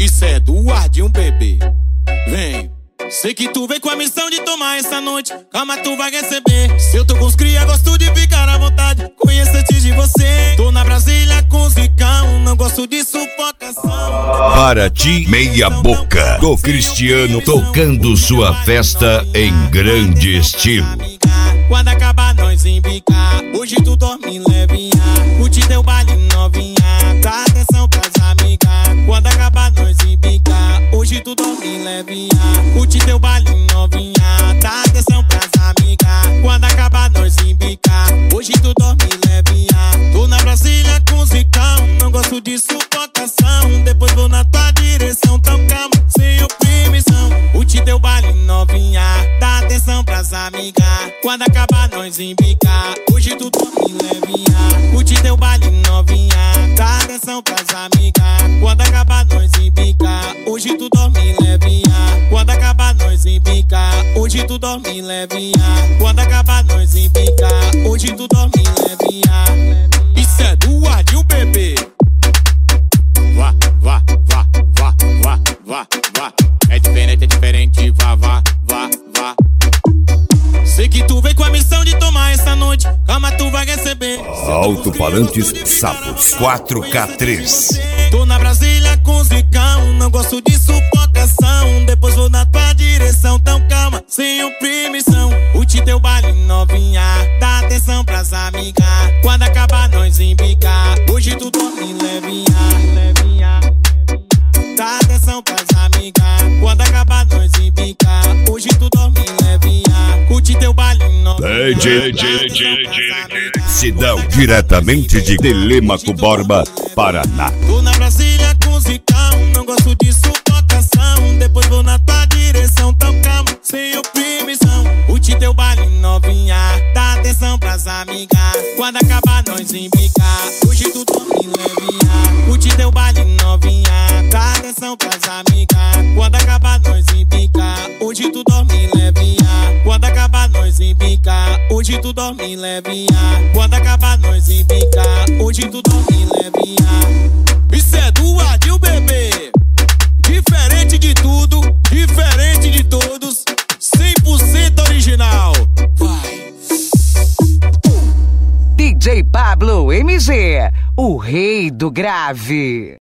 Isso é do Guardinho, bebê. Vem. Sei que tu vem com a missão de tomar essa noite. Calma, tu vai receber. Se eu tô com os cria, gosto de ficar à vontade. Conheço antes de você. Tô na Brasília com os ricão. Não gosto de sufocação. Para ti, Meia Boca, do Cristiano, tocando sua festa em grande estilo. Quando acabar nós embicar, hoje tu dorme levinha. Curte teu baile novinha, dá atenção pras amigas. Quando acabar nós embicar, hoje tu dorme levinha. Curte teu baile novinha, dá atenção pras amigas. Quando acabar nós embicar, hoje tu dorme levinha. Tô na Brasília com os ricão, não gosto de sufocação. Depois vou na tua direção, tão calma, sem oprimição. Curte teu baile novinha, dá atenção pras amigas. Quando acabar nós embicar, hoje tu dorme levinha. Curte teu baile novinha, dá atenção pras amigas. Quando acabar nós embicar, hoje tu dorme levinha. Quando acabar nós embicar, hoje tu dorme levinha. Quando acabar nós embicar, hoje tu dorme levinha. Isso é do Guardinho, bebê. Vá, vá, vá, vá, vá, vá, vá. É diferente, vá, vá, vá, vá. Sei que tu vem com a missão de tomar essa noite. Calma, tu vai receber. Alto-falantes Sapos 4K3. Tô na Brasília com os ricão. Não gosto de sufocação. Depois vou na tua direção, tão calma, sem oprimição. Curte teu baile novinha, dá atenção pras amigas. Quando acabar nós embicar, hoje tu dorme levinha. Dá atenção pras amigas. Quando acabar nós embicar, hoje tu dorme levinha. Curte teu baile novinha. Sidão, diretamente de Telêmaco Borba, Paraná. Tô na Brasília com os ricão, não gosto de sufocação. Depois vou na tua direção, tão calma, sem oprimição. Curte teu baile novinha, dá atenção pras amigas. Quando acabar nós embicar, hoje tu dorme levinha. Curte teu baile novinha, dá atenção pras amigas. Quando acabar nós embicar, hoje tu dorme levinha. Quando acabar nós embicar, hoje tu dorme levinha. Quando acabar nós embicar, hoje tu dorme levinha. Isso é do Guardinho, bebê. Diferente de tudo, diferente de todos, 100% original. Vai. DJ Pablo MG, o rei do grave.